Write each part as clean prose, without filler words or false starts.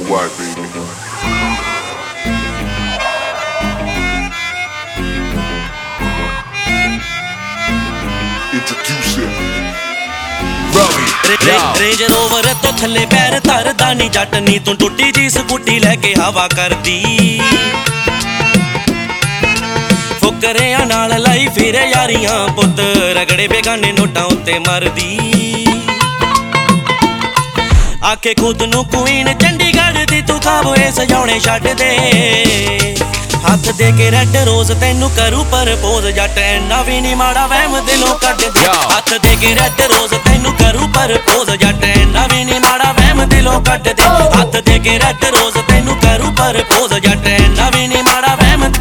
worldwide, baby. Introduce it. Range Rover ਤੋਂ ਥੱਲੇ ਪੈਰ ਧਰਦਾ ਨੀ ਜੱਟ ਨੀ ਤੂੰ ਟੁੱਟੀ ਜੀ ਸਕੂਟੀ ਲੈ ਕੇ ਹਵਾ ਕਰਦੀ ਫੁਕਰਿਆਂ ਨਾਲ ਲਾਈ ਫਿਰੇ ਯਾਰੀਆਂ ਪੁੱਤ ਰਗੜੇ ਬੇਗਾਨੇ ਨੋਟਾਂ ਉੱਤੇ ਮਰਦੀ ਆਖੇ ਖੁਦ ਨੂੰ ਕੁਈਨ ਚੰਡੀਗੜ੍ਹ ਦੀ ਤੂੰ ਖਾਬੋਏ ਸਜਾਉਣੇ ਛੱਡ ਦੇ ਹੱਥ ਦੇ ਕੇ ਰੈੱਡ ਰੋਜ਼ ਤੈਨੂੰ ਕਰੂ ਪਰਪੋਜ਼ ਜੱਟ ਐਨਾ ਵੀ ਨੀ ਮਾੜਾ ਵਹਿਮ ਦਿਲੋਂ ਕੱਢ ਦੇ ਹੱਥ ਦੇ ਕੇ ਰੈੱਡ ਰੋਜ਼ ਤੈਨੂੰ ਕਰੂ ਪਰਪੋਜ਼ ਜੱਟ ਐਨਾ ਵੀ ਨੀ ਮਾੜਾ ਵਹਿਮ ਦਿਲੋਂ ਕੱਢ ਦੇ ਹੱਥ ਦੇ ਕੇ ਰੈੱਡ ਰੋਜ਼ ਤੈਨੂੰ ਕਰੂ ਪਰਪੋਜ਼ ਜੱਟ ਐਨਾ ਵੀ ਨੀ ਮਾੜਾ ਵਹਿਮ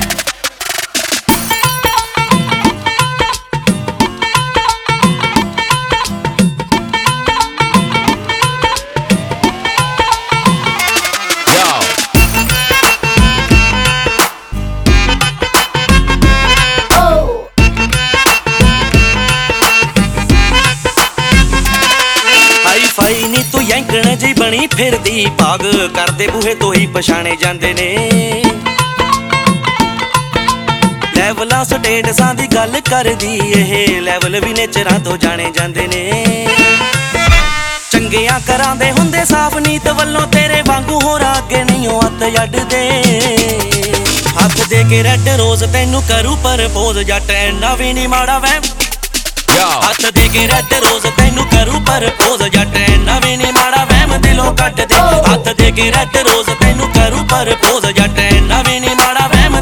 ਹਾਈ ਨੀ ਤੂੰ ਯੈਂਕਣ ਜੀ ਬਣੀ ਫਿਰਦੀ ਭਾਗ ਕਰਦੇ ਬੂਹੇ ਤੋਂ ਹੀ ਪਛਾਣੇ ਜਾਂਦੇ ਨੇ ਲੈਵਲਾਂ ਸਟੇਟਸਾਂ ਦੀ ਗੱਲ ਕਰਦੀ ਇਹ ਲੈਵਲ ਵੀ ਨੇਚਰਾਂ ਤੋਂ ਜਾਣੇ ਜਾਂਦੇ ਨੇ ਚੰਗਿਆਂ ਕਰਾਂਦੇ ਹੁੰਦੇ ਸਾਫ ਨੀਤ ਵੱਲੋਂ ਤੇਰੇ ਵਾਂਗੂ ਹੋਰਾਂ ਅੱਗੇ ਨਹੀਂ ਉਹ ਹੱਥ ਅੱਡਦੇ ਹੱਥ ਦੇ ਕੇ ਰੈੱਡ ਰੋਜ਼ ਤੈਨੂੰ ਕਰੂ ਪਰਪੋਜ਼ ਜੱਟ ਐਨਾ ਵੀ ਨੀ ਮਾੜਾ ਵਹਿਮ ਹੱਥ ਦੇ ਕੇ ਰੈੱਡ ਰੋਜ਼ ਤੈਨੂੰ ਕਰੂ ਪਰਪੋਜ਼ ਜੱਟ ਐਨਾ ਵੀ ਨੀ ਮਾੜਾ ਵਹਿਮ ਦਿਲੋਂ ਕੱਢ ਦੇ ਹੱਥ ਦੇ ਕੇ ਰੈੱਡ ਰੋਜ਼ ਤੈਨੂੰ ਕਰੂ ਪਰਪੋਜ਼ ਜੱਟ ਐਨਾ ਵੀ ਨੀ ਮਾੜਾ ਵਹਿਮ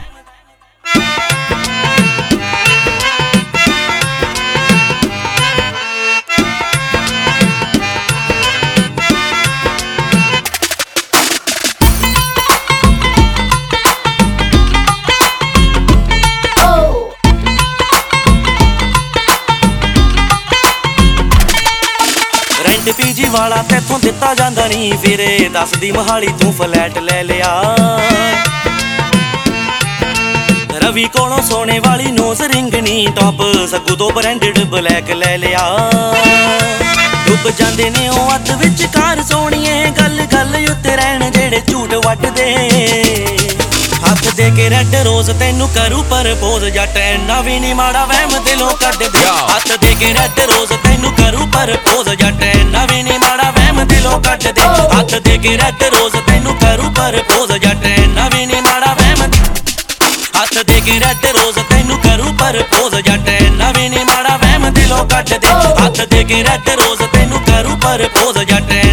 ਪੀਜੀ ਵਾਲਾ ਤੇਥੋਂ ਦਿੱਤਾ ਜਾਂਦਾ ਨਹੀਂ ਫਿਰੇ ਦੱਸਦੀ ਮਹਾਲੀ ਤੂੰ ਫਲੈਟ ਲੈ ਲਿਆ ਰਵੀ ਕੋਲੋਂ ਸੋਨੇ ਵਾਲੀ ਨੋਜ਼ ਰਿੰਗ ਨੀ ਟੌਪ ਸੱਗੂ ਤੋਂ ਬ੍ਰਾਂਡਡ ਬਲੈਕ ਲੈ ਲਿਆ ਡੁੱਬ ਜਾਂਦੇ ਨੇ ਉਹ ਅੱਧ ਵਿੱਚ ਕਾਰ ਸੋਣੀਏ ਗੱਲ ਗੱਲ ਉੱਤੇ ਰਹਿਣ ਜਿਹੜੇ ਝੂਠ ਵੱਟਦੇ ਹੱਥ ਦੇ ਕੇ ਰੈੱਡ ਰੋਜ਼ ਤੈਨੂੰ ਕਰੂ ਪਰਪੋਜ਼ ਜੱਟ ਐਨਾ ਵੀ ਨੀ ਮਾੜਾ ਵਹਿਮ ਦਿਲੋਂ ਕੱਢ ਦੇ ਹੱਥ ਦੇ ਕੇ ਰੈੱਡ ਰੋਜ਼ ਤੈਨੂੰ ਕਰੂ ਪਰਪੋਜ਼ ਜੱਟ ਐਨਾ ਵੀ ਨੀ ਮਾੜਾ ਵਹਿਮ ਦਿਲੋਂ ਕੱਢ ਦੇ ਹੱਥ ਦੇ ਕੇ ਰੈੱਡ ਰੋਜ਼ ਤੈਨੂੰ ਕਰੂ ਪਰਪੋਜ਼ ਜੱਟ ਐਨਾ ਵੀ ਨੀ ਮਾੜਾ ਵਹਿਮ ਹੱਥ ਦੇ ਕੇ ਰੈੱਡ ਰੋਜ਼ ਤੈਨੂੰ ਕਰੂ ਪਰਪੋਜ਼ ਜੱਟ ਐਨਾ ਵੀ ਨੀ ਮਾੜਾ ਵਹਿਮ ਦਿਲੋਂ ਕੱਢ ਦੇ ਹੱਥ ਦੇ ਕੇ ਰੈੱਡ ਰੋਜ਼ ਤੈਨੂੰ ਕਰੂ ਪਰਪੋਜ਼ ਜੱਟ